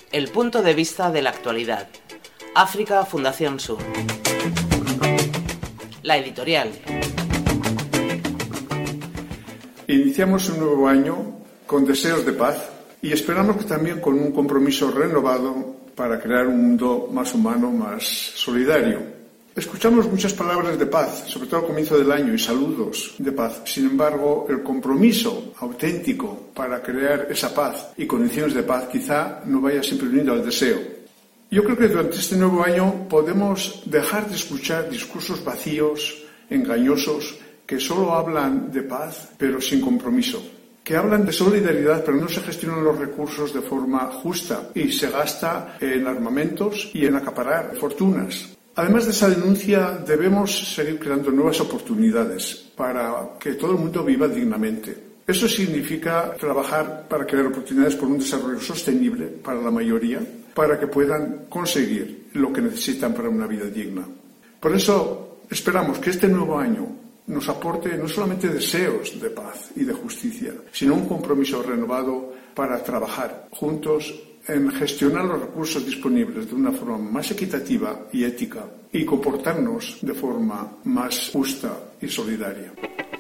El punto de vista de la actualidad. África Fundación Sur. La editorial. Iniciamos un nuevo año con deseos de paz y esperamos que también con un compromiso renovado para crear un mundo más humano, más solidario. Escuchamos muchas palabras de paz, sobre todo al comienzo del año, y saludos de paz. Sin embargo, el compromiso auténtico para crear esa paz y condiciones de paz quizá no vaya siempre unido al deseo. Yo creo que durante este nuevo año podemos dejar de escuchar discursos vacíos, engañosos, que solo hablan de paz, pero sin compromiso. Que hablan de solidaridad, pero no se gestionan los recursos de forma justa y se gasta en armamentos y en acaparar fortunas. Además de esa denuncia, debemos seguir creando nuevas oportunidades para que todo el mundo viva dignamente. Eso significa trabajar para crear oportunidades por un desarrollo sostenible para la mayoría, para que puedan conseguir lo que necesitan para una vida digna. Por eso esperamos que este nuevo año nos aporte no solamente deseos de paz y de justicia, sino un compromiso renovado para trabajar juntos en gestionar los recursos disponibles de una forma más equitativa y ética y comportarnos de forma más justa y solidaria.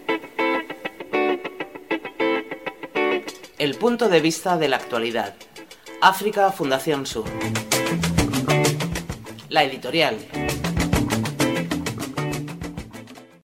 El punto de vista de la actualidad. África Fundación Sur. La editorial.